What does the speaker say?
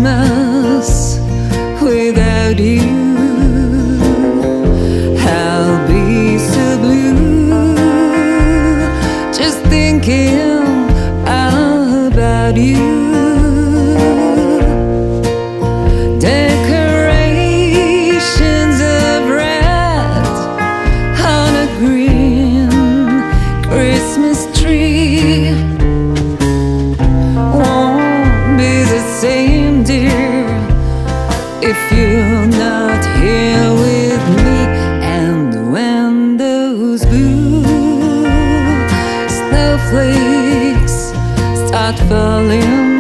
Christmas without you. I'll be so blue just thinking about you. Decorations of red on a green Christmas tree won't be the same, dear, if you're not here with me. And when those blue snowflakes start falling